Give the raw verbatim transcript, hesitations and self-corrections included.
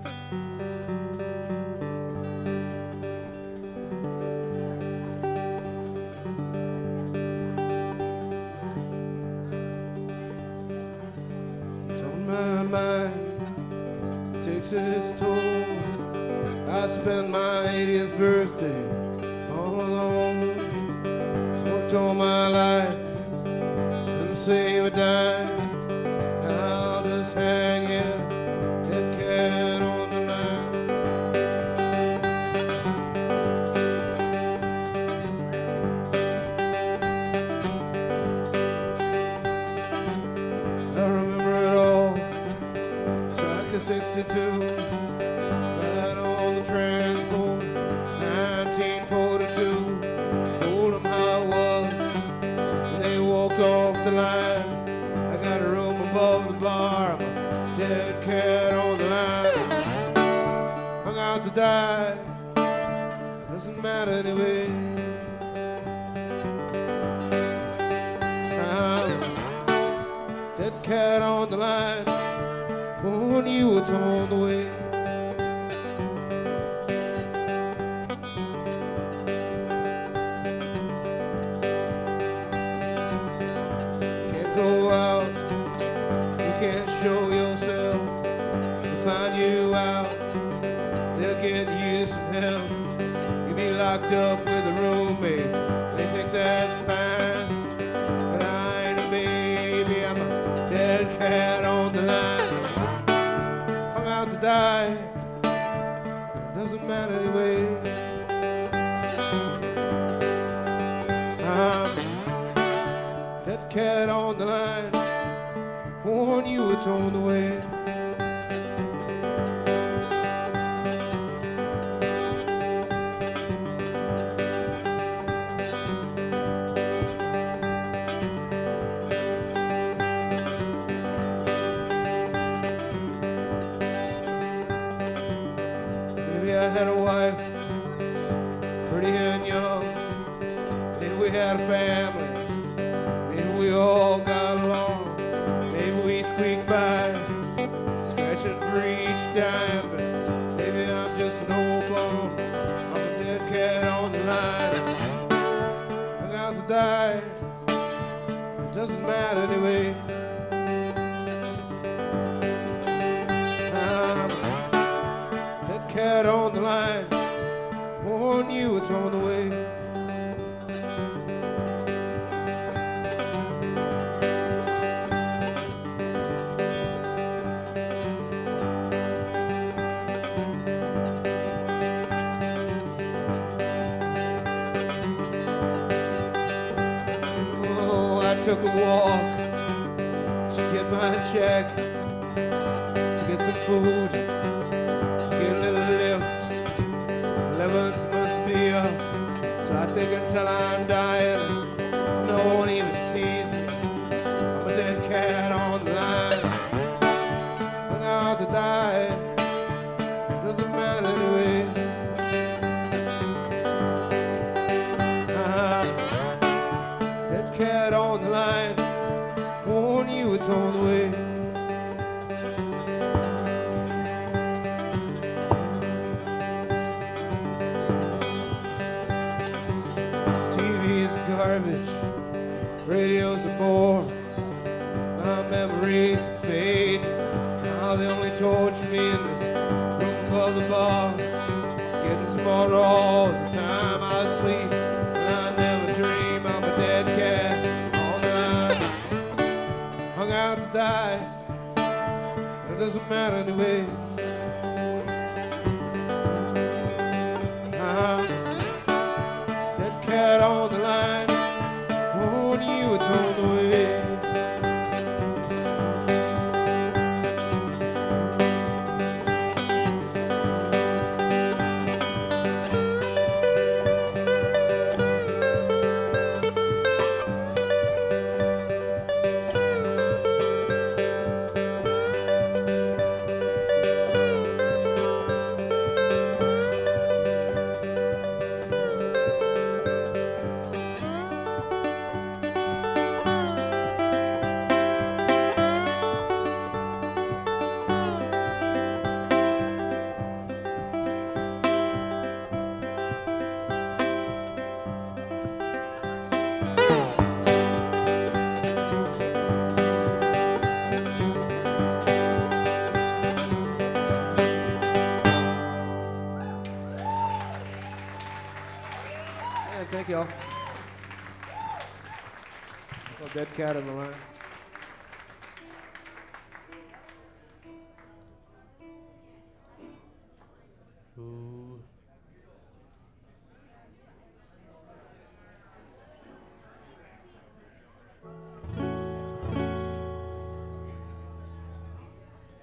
My mind takes its toll. I spent my eightieth birthday all alone. Worked all my life, couldn't save a dime. Now I'll just hang here, that cat on the line. I remember it all. Strike of sixty-two, right on the transport, nineteen forty-two. Told them how it was, and they walked off the line. I got a room above the bar, I'm a dead cat on the line. Hung out to die, doesn't matter anyway. I'm a dead cat on the line. When you were on the way, can't go out, you can't show yourself. They'll find you out, they'll get you some help. You'll be locked up with a roommate, they think that's fine, but I ain't a baby, I'm a dead cat on the line. To die, it doesn't matter anyway. I'm that cat on the line, warn you it's on the way. I had a wife, pretty and young. Maybe we had a family. Maybe we all got along. Maybe we squeaked by, scratching for each dime. But maybe I'm just an old bum. I'm a dead cat on the line. I'm out to die. It doesn't matter anyway. Cat on the line, warn you it's on the way. Oh, I took a walk to get my check, to get some food, get a little lift. Elevens must be up, so I think until I'm dying and no one even sees me, I'm a dead cat on the line. Hung out to die, it doesn't matter anyway. I'm a dead cat on the line, warn you it's on the way. Garbage, radio's a bore. My memories are fading. Now they only torture me in this room above the bar. Getting smarter all the time I sleep, and I never dream I'm a dead cat on the line. Hung out to die, it doesn't matter anyway. I'm that cat on the line, warn you it's on the way. y'all. Got Dead Cat on the line.